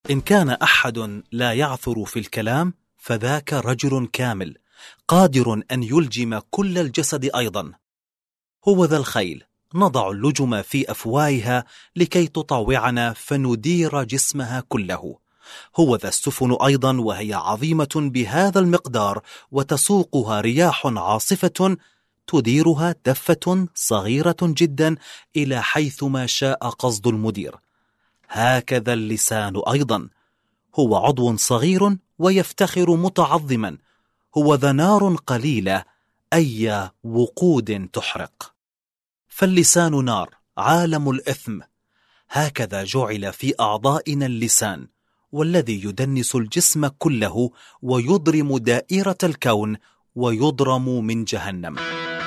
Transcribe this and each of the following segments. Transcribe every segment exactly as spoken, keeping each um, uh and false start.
إن كان أحد لا يعثر في الكلام فذاك رجل كامل قادر أن يلجم كل الجسد أيضا. هو ذا الخيل نضع اللجم في أفواهها لكي تطاوعنا فندير جسمها كله. هو ذا السفن أيضا وهي عظيمة بهذا المقدار وتسوقها رياح عاصفة تديرها دفة صغيرة جدا إلى حيث ما شاء قصد المدير. هكذا اللسان أيضا هو عضو صغير ويفتخر متعظما. هو ذا نار قليلة أي وقود تحرق. فاللسان نار عالم الإثم. هكذا جعل في أعضائنا اللسان والذي يدنس الجسم كله ويضرم دائرة الكون ويضرم من جهنم.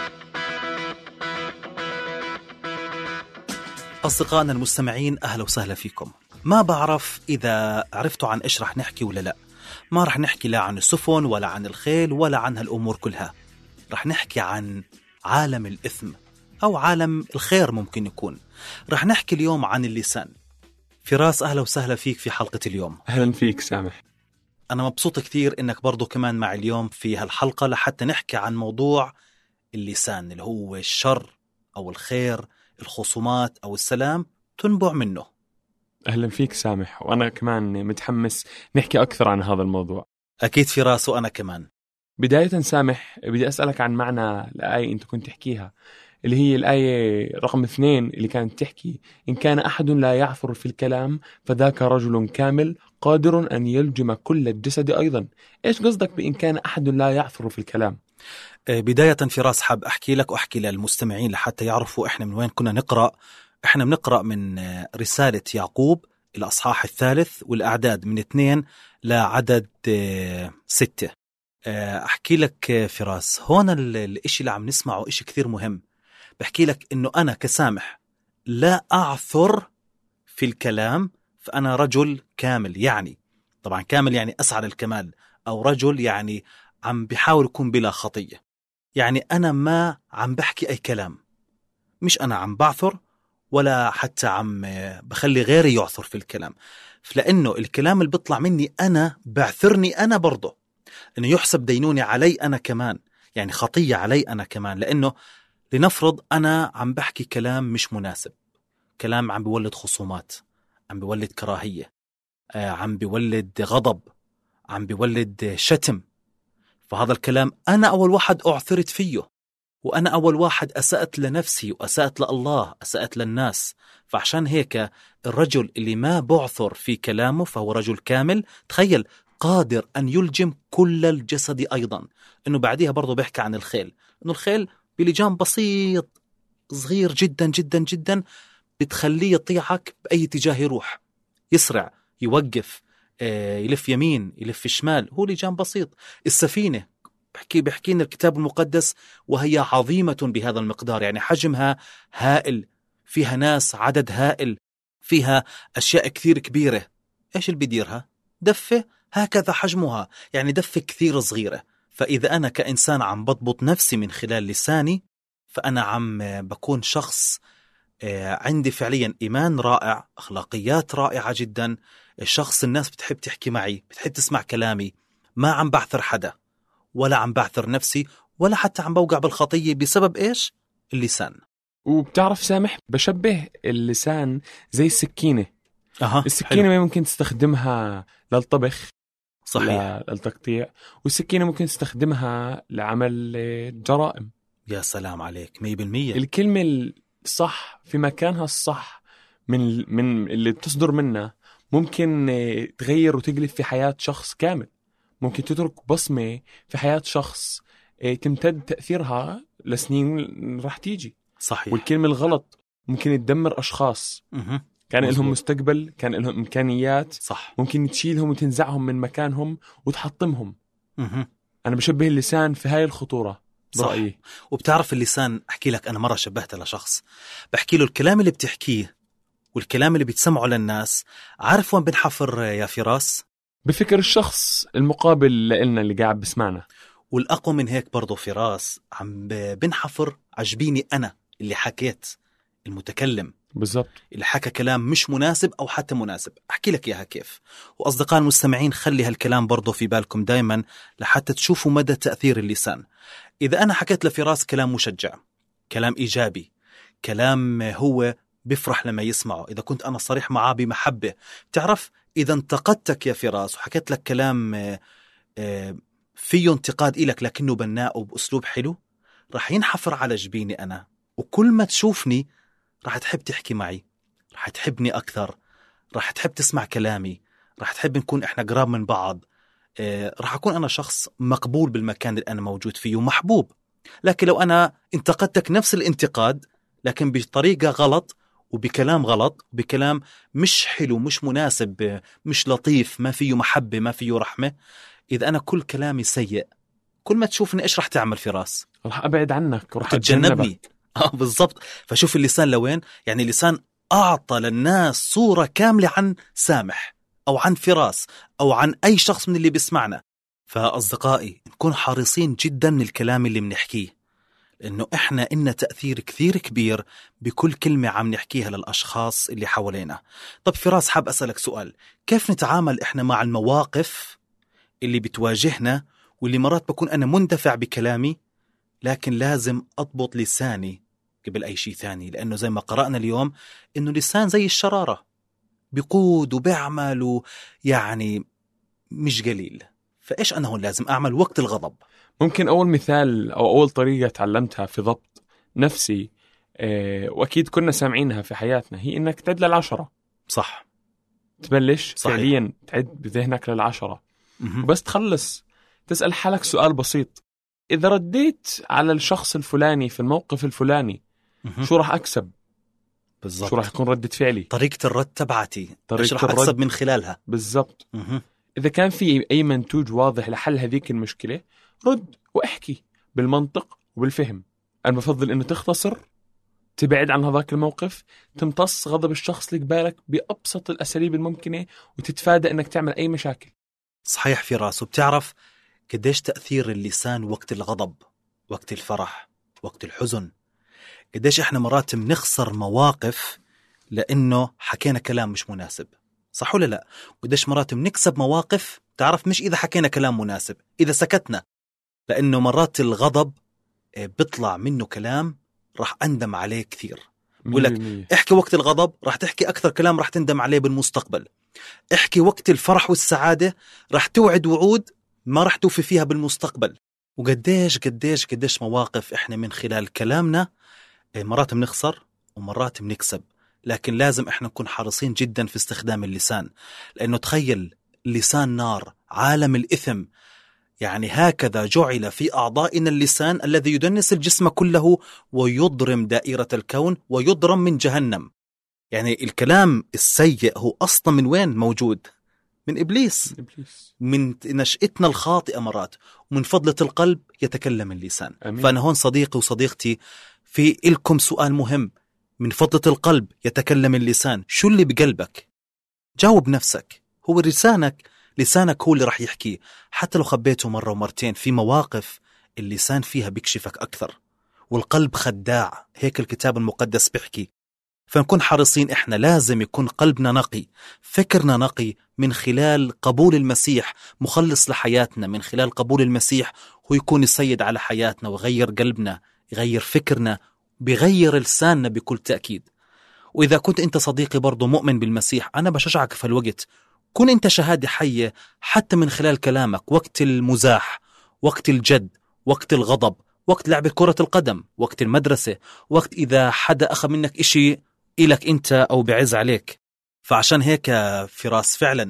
أصدقائنا المستمعين أهلا وسهلا فيكم. ما بعرف إذا عرفتوا عن إيش رح نحكي ولا لا. ما رح نحكي لا عن السفن ولا عن الخيل ولا عن هالأمور كلها. رح نحكي عن عالم الإثم أو عالم الخير ممكن يكون. رح نحكي اليوم عن اللسان. فراس أهلا وسهلا فيك في حلقة اليوم. أهلا فيك سامح. أنا مبسوط كثير إنك برضو كمان مع اليوم في هالحلقة لحتى نحكي عن موضوع اللسان اللي هو الشر أو الخير، الخصومات أو السلام تنبع منه. أهلا فيك سامح، وأنا كمان متحمس نحكي أكثر عن هذا الموضوع. أكيد فراس وأنا كمان. بداية سامح بدي أسألك عن معنى الآية أنت كنت تحكيها اللي هي الآية رقم اثنين اللي كانت تحكي إن كان أحد لا يعثر في الكلام فذاك رجل كامل قادر أن يلجم كل الجسد أيضا. إيش قصدك بإن كان أحد لا يعثر في الكلام؟ بداية فراس حاب أحكي لك وأحكي للمستمعين لحتى يعرفوا إحنا من وين كنا نقرأ. إحنا بنقرأ من رسالة يعقوب الأصحاح الثالث والأعداد من اثنين لعدد ستة. أحكي لك فراس هون الإشي اللي عم نسمعه إشي كثير مهم. بحكي لك إنه أنا كسامح لا أعثر في الكلام فأنا رجل كامل. يعني طبعا كامل يعني أسعى للكمال، أو رجل يعني عم بحاول يكون بلا خطية. يعني أنا ما عم بحكي أي كلام، مش أنا عم بعثر ولا حتى عم بخلي غيري يعثر في الكلام. فلأنه الكلام اللي بيطلع مني أنا بعثرني أنا برضه، إنه يحسب دينوني علي أنا كمان، يعني خطية علي أنا كمان. لأنه لنفرض أنا عم بحكي كلام مش مناسب، كلام عم بيولد خصومات، عم بيولد كراهية، عم بيولد غضب، عم بيولد شتم. فهذا الكلام أنا أول واحد أعثرت فيه، وأنا أول واحد أسأت لنفسي وأسأت لله، أسأت للناس. فعشان هيك الرجل اللي ما بعثر في كلامه فهو رجل كامل. تخيل قادر أن يلجم كل الجسد أيضا. إنه بعديها برضو بيحكي عن الخيل، إنه الخيل بلجام بسيط صغير جدا جدا جدا بتخليه يطيعك بأي اتجاه يروح، يسرع، يوقف، يلف يمين، يلف شمال. هو لجام بسيط. السفينة بحكي بحكينا الكتاب المقدس وهي عظيمة بهذا المقدار، يعني حجمها هائل، فيها ناس عدد هائل، فيها أشياء كثير كبيرة. إيش اللي بيديرها؟ دفة هكذا حجمها، يعني دفة كثير صغيرة. فإذا أنا كإنسان عم بضبط نفسي من خلال لساني فأنا عم بكون شخص عندي فعليا إيمان رائع، أخلاقيات رائعة جدا. الشخص الناس بتحب تحكي معي، بتحب تسمع كلامي. ما عم بعثر حدا ولا عم بعثر نفسي ولا حتى عم بوقع بالخطية. بسبب إيش؟ اللسان. وبتعرف سامح بشبه اللسان زي السكينة. أه. السكينة حلو. ممكن تستخدمها للطبخ، صحيح، للتقطيع، والسكينة ممكن تستخدمها لعمل جرائم. يا سلام عليك، مية بالمية. الكلمة الصح في مكانها الصح من من اللي بتصدر منها ممكن تغير وتقلب في حياة شخص كامل. ممكن تترك بصمة في حياة شخص تمتد تأثيرها لسنين راح تيجي. صحيح. والكلمة الغلط ممكن تدمر أشخاص مه. كان مزبوط. لهم مستقبل، كان لهم إمكانيات. صح. ممكن تشيلهم وتنزعهم من مكانهم وتحطمهم. مه. أنا بشبه اللسان في هاي الخطورة برأيي. وبتعرف اللسان، أحكي لك أنا مرة شبهته لشخص، بحكي له الكلام اللي بتحكيه والكلام اللي بيتسمعه للناس، عارف وين بنحفر يا فراس؟ بفكر الشخص المقابل لنا اللي قاعد بسمعنا. والأقوى من هيك برضو فراس، عم بنحفر عجبيني أنا اللي حكيت، المتكلم. بالضبط. اللي حكى كلام مش مناسب أو حتى مناسب. أحكي لك إياها كيف. وأصدقاء المستمعين خلي هالكلام برضو في بالكم دايما لحتى تشوفوا مدى تأثير اللسان. إذا أنا حكيت لفراس كلام مشجع، كلام إيجابي، كلام هو بيفرح لما يسمعه، إذا كنت أنا صريح معاه بمحبة، تعرف إذا انتقدتك يا فراس وحكيت لك كلام فيه انتقاد إلك لكنه بناء وبأسلوب حلو، رح ينحفر على جبيني أنا، وكل ما تشوفني رح تحب تحكي معي، رح تحبني أكثر، رح تحب تسمع كلامي، رح تحب نكون إحنا قراب من بعض. رح أكون أنا شخص مقبول بالمكان اللي أنا موجود فيه ومحبوب. لكن لو أنا انتقدتك نفس الانتقاد لكن بطريقة غلط وبكلام غلط وبكلام مش حلو مش مناسب مش لطيف ما فيه محبة ما فيه رحمة، إذا أنا كل كلامي سيء، كل ما تشوفني إيش رح تعمل فراس؟ رح أبعد عنك ورح تتجنبني. آه بالضبط. فشوف اللسان لوين، يعني اللسان أعطى للناس صورة كاملة عن سامح أو عن فراس أو عن أي شخص من اللي بيسمعنا. فأصدقائي نكون حريصين جدا من الكلام اللي بنحكيه، لأنه إحنا إنا تأثير كثير كبير بكل كلمة عم نحكيها للأشخاص اللي حوالينا. طب فراس، حاب أسألك سؤال، كيف نتعامل إحنا مع المواقف اللي بتواجهنا واللي مرات بكون أنا مندفع بكلامي لكن لازم أضبط لساني قبل أي شيء ثاني؟ لأنه زي ما قرأنا اليوم إنه اللسان زي الشرارة، بيقود وبيعمل يعني مش قليل. فإيش أنا هون لازم أعمل وقت الغضب؟ ممكن أول مثال أو أول طريقة تعلمتها في ضبط نفسي اه وأكيد كنا سامعينها في حياتنا هي إنك تعد للعشرة. صح. تبلش صحيح. فعليا تعد بذهنك للعشرة بس تخلص تسأل حالك سؤال بسيط: إذا رديت على الشخص الفلاني في الموقف الفلاني مه. شو راح أكسب؟ بالضبط. شو راح يكون ردة فعلي؟ طريقة الرد تبعتي طريقة راح الرد أكسب من خلالها. بالضبط. مه. إذا كان في أي منتوج واضح لحل هذيك المشكلة رد واحكي بالمنطق وبالفهم. أنا بفضل إنه تختصر، تبعد عن هذاك الموقف، تمتص غضب الشخص اللي قبالك بأبسط الأساليب الممكنة وتتفادى إنك تعمل أي مشاكل. صحيح في راسه. بتعرف قديش تأثير اللسان وقت الغضب، وقت الفرح، وقت الحزن؟ قديش إحنا مرات بنخسر مواقف لأنه حكينا كلام مش مناسب، صح ولا لا؟ قديش مرات بنكسب مواقف تعرف مش إذا حكينا كلام مناسب، إذا سكتنا، لأنه مرات الغضب بيطلع منه كلام راح أندم عليه كثير. بقول لك احكي وقت الغضب راح تحكي أكثر كلام راح تندم عليه بالمستقبل. احكي وقت الفرح والسعادة راح توعد وعود ما راح توفي فيها بالمستقبل. وقديش قديش قديش مواقف احنا من خلال كلامنا مرات بنخسر ومرات بنكسب. لكن لازم احنا نكون حريصين جدا في استخدام اللسان، لأنه تخيل اللسان نار، عالم الإثم، يعني هكذا جعل في أعضائنا اللسان الذي يدنس الجسم كله ويضرم دائرة الكون ويضرم من جهنم. يعني الكلام السيء هو أصلا من وين موجود؟ من إبليس. إبليس. من نشأتنا الخاطئة مرات، ومن فضلة القلب يتكلم اللسان. أمين. فأنا هون صديقي وصديقتي في إلكم سؤال مهم: من فضلة القلب يتكلم اللسان، شو اللي بقلبك؟ جاوب نفسك. هو لسانك لسانك هو اللي رح يحكي، حتى لو خبيته مرة ومرتين. في مواقف اللسان فيها بيكشفك أكثر، والقلب خداع، هيك الكتاب المقدس بيحكي. فنكون حريصين إحنا، لازم يكون قلبنا نقي، فكرنا نقي، من خلال قبول المسيح مخلص لحياتنا، من خلال قبول المسيح هو يكون السيد على حياتنا ويغير قلبنا، يغير فكرنا، بيغير لساننا بكل تأكيد. وإذا كنت أنت صديقي برضو مؤمن بالمسيح، أنا بشجعك في الوقت كون أنت شهادة حية حتى من خلال كلامك، وقت المزاح، وقت الجد، وقت الغضب، وقت لعب كرة القدم، وقت المدرسة، وقت إذا حدا أخذ منك إشي إلك أنت أو بعز عليك. فعشان هيك فراس فعلا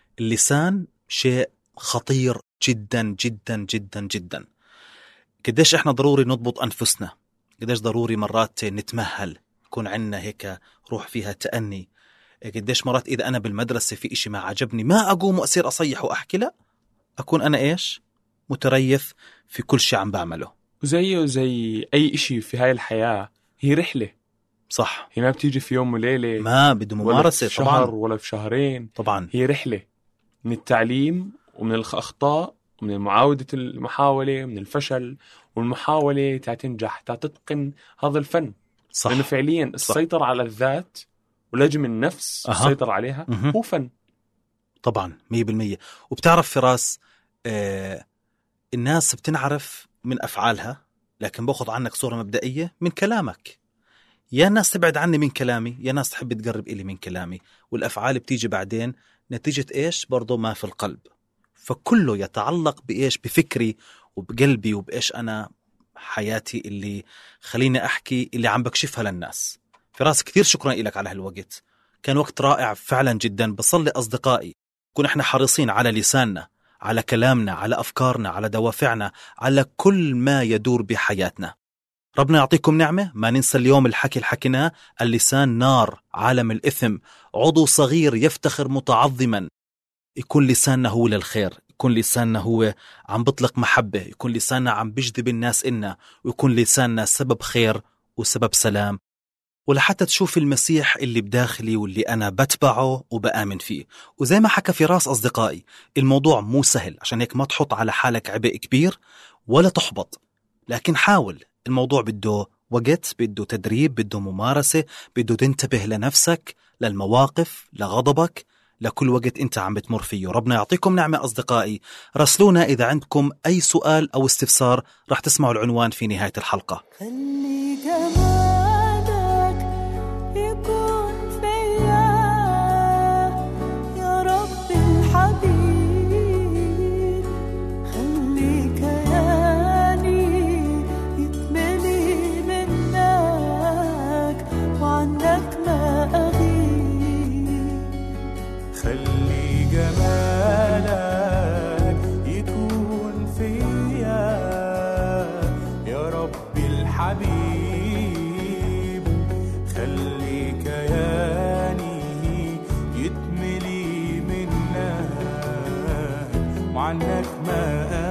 اللسان شيء خطير جدا جدا جدا جدا. قديش إحنا ضروري نضبط أنفسنا، قديش ضروري مرات نتمهل، يكون عنا هيك روح فيها تأني. قديش مرات إذا أنا بالمدرسة في إشي ما عجبني ما أقوم وأصير أصيح وأحكي، لا، أكون أنا إيش متريث في كل شيء عم بعمله. وزيه زي أي إشي في هاي الحياة، هي رحلة. صح. هي ما بتيجي في يوم وليلة، ما بده ممارسة، ولا في شهر طبعا ولا في شهرين. طبعا هي رحلة من التعليم ومن الأخطاء ومن معاودة المحاولة ومن الفشل والمحاولة تنجح تتقن هذا الفن. صح. لأنه فعليا السيطرة على الذات ولجم النفس أه. السيطرة عليها مه. هو فن. طبعا مية بالمية. وبتعرف فراس، آه الناس بتنعرف من أفعالها، لكن باخذ عنك صورة مبدئية من كلامك. يا ناس تبعد عني من كلامي، يا ناس تحب تقرب إلي من كلامي. والأفعال بتيجي بعدين نتيجة إيش؟ برضو ما في القلب. فكله يتعلق بإيش؟ بفكري وبقلبي وبإيش أنا حياتي اللي خليني أحكي اللي عم بكشفها للناس. فراس كثير شكرا لك على هالوقت، كان وقت رائع فعلا جدا. بصلي أصدقائي كون احنا حريصين على لساننا، على كلامنا، على أفكارنا، على دوافعنا، على كل ما يدور بحياتنا. ربنا يعطيكم نعمة. ما ننسى اليوم الحكي الحكيناه، اللسان نار، عالم الإثم، عضو صغير يفتخر متعظما. يكون لساننا هو للخير، يكون لساننا هو عم بطلق محبة، يكون لساننا عم بجذب الناس إلنا، ويكون لساننا سبب خير وسبب سلام، ولحتى تشوف المسيح اللي بداخلي واللي أنا بتبعه وبآمن فيه. وزي ما حكى فراس أصدقائي، الموضوع مو سهل، عشان هيك ما تحط على حالك عبء كبير ولا تحبط، لكن حاول. الموضوع بده وقت، بده تدريب، بده ممارسة، بده تنتبه لنفسك، للمواقف، لغضبك، لكل وقت انت عم بتمر فيه. ربنا يعطيكم نعمة أصدقائي. راسلونا إذا عندكم أي سؤال أو استفسار، راح تسمعوا العنوان في نهاية الحلقة. خلي جمالك يكون فيا يا رب الحبيب، خلي كياني يتملي منك وعنك ما أغيب. خلي جمالك يكون فيا يا رب الحبيب، خلي كياني يتملي منك وعنك ما